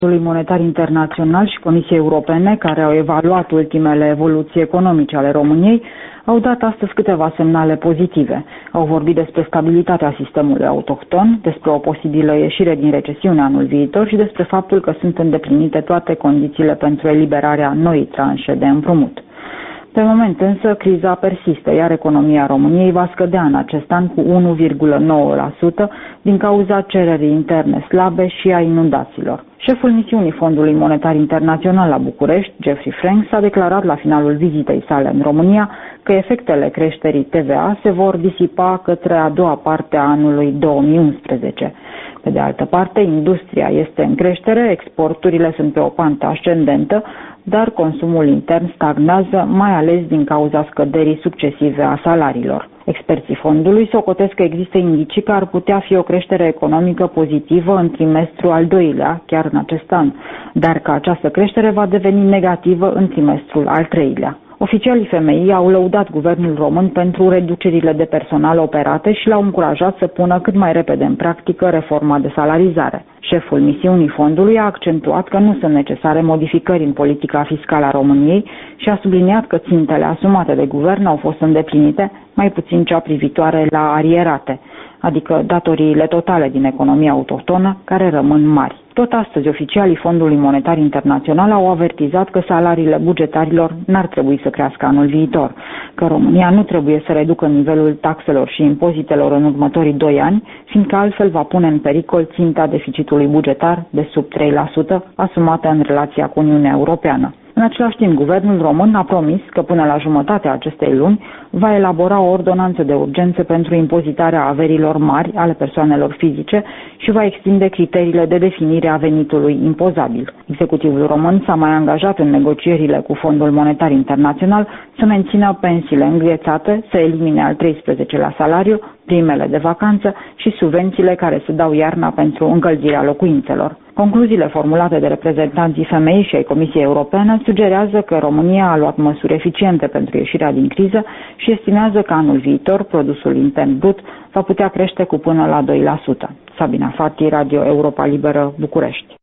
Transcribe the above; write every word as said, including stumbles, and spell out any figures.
Fondului Monetar Internațional și Comisiei Europene, care au evaluat ultimele evoluții economice ale României, au dat astăzi câteva semnale pozitive. Au vorbit despre stabilitatea sistemului autohton, despre o posibilă ieșire din recesiune anul viitor și despre faptul că sunt îndeplinite toate condițiile pentru eliberarea noii tranșe de împrumut. Pe moment însă, criza persistă, iar economia României va scădea în acest an cu unu virgulă nouă la sută din cauza cererii interne slabe și a inundațiilor. Șeful misiunii Fondului Monetar Internațional la București, Jeffrey Franks, a declarat la finalul vizitei sale în România că efectele creșterii T V A se vor disipa către a doua parte a anului două mii unsprezece. Pe de altă parte, industria este în creștere, exporturile sunt pe o pantă ascendentă, dar consumul intern stagnează, mai ales din cauza scăderii succesive a salariilor. Experții fondului socotesc că există indicii că ar putea fi o creștere economică pozitivă în trimestrul al doilea, chiar în acest an, dar că această creștere va deveni negativă în trimestrul al treilea. Oficialii F M I au lăudat guvernul român pentru reducerile de personal operate și l-au încurajat să pună cât mai repede în practică reforma de salarizare. Șeful misiunii fondului a accentuat că nu sunt necesare modificări în politica fiscală a României și a subliniat că țintele asumate de guvern au fost îndeplinite, mai puțin cea privitoare la arierate, adică datoriile totale din economia autohtonă, care rămân mari. Tot astăzi, oficialii Fondului Monetar Internațional au avertizat că salariile bugetarilor n-ar trebui să crească anul viitor, că România nu trebuie să reducă nivelul taxelor și impozitelor în următorii doi ani, fiindcă altfel va pune în pericol ținta deficitului bugetar de sub trei la sută asumată în relația cu Uniunea Europeană. În același timp, guvernul român a promis că până la jumătatea acestei luni va elabora o ordonanță de urgență pentru impozitarea averilor mari ale persoanelor fizice și va extinde criteriile de definire a venitului impozabil. Executivul român s-a mai angajat în negocierile cu Fondul Monetar Internațional să mențină pensiile înghețate, să elimine al treisprezecelea salariu, primele de vacanță și subvențiile care se dau iarna pentru încălzirea locuințelor. Concluziile formulate de reprezentanții F M I și ai Comisiei Europene sugerează că România a luat măsuri eficiente pentru ieșirea din criză și estimează că anul viitor produsul intern brut va putea crește cu până la doi la sută. Sabina Fati, Radio Europa Liberă, București.